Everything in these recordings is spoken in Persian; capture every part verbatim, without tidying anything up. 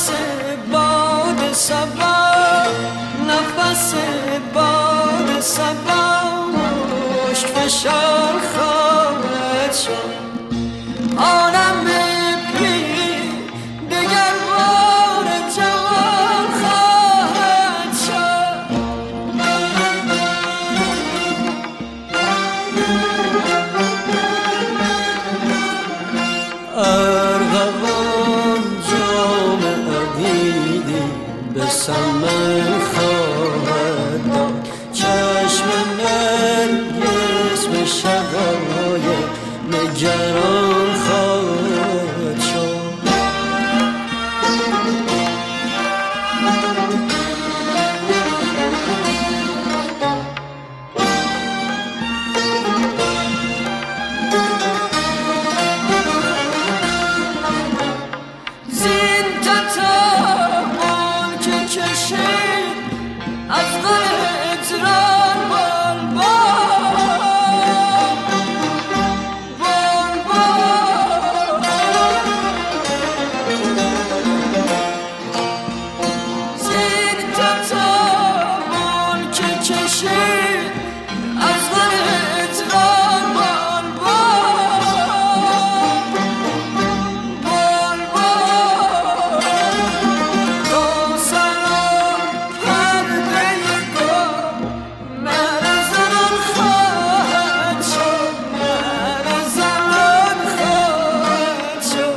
نفس باد صبا، نفس باد صبا مشت فشار خواهد شد. عالم پیر دگر بار جوان خواهد شد. ارغوان جام عقیدی به سمن خواهد داد، چشم نرگس به شقای نگران خواهد شد. زین تتابان که کشید از قدران بال بال بال بال، زین تتابان که کشید از قدران بال بال بال بال، تا سرا پرده گل مهر زنان خواهد شد، مهر زنان خواهد شد.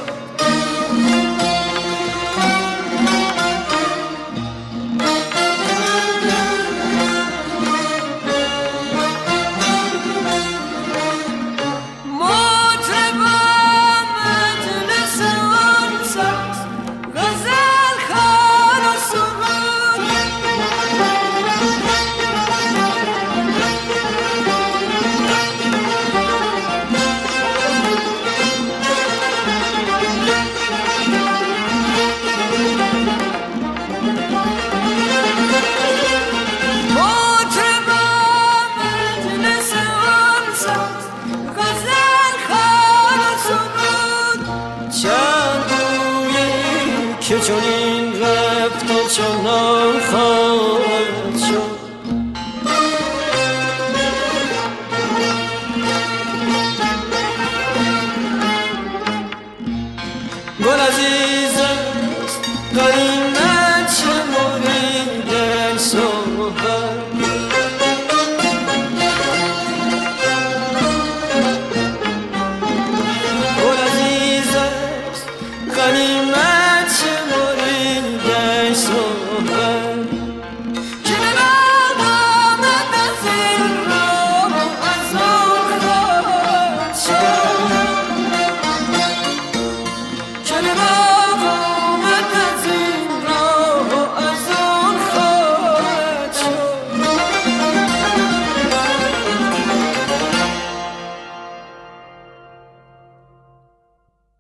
مطربان مجلس آنساز، غزل خوان و سرود، مطربان مجلس آنساز، غزل خوان و سرود. چند گویی که چنین رفت و چنان خواهد شد. گل عزیز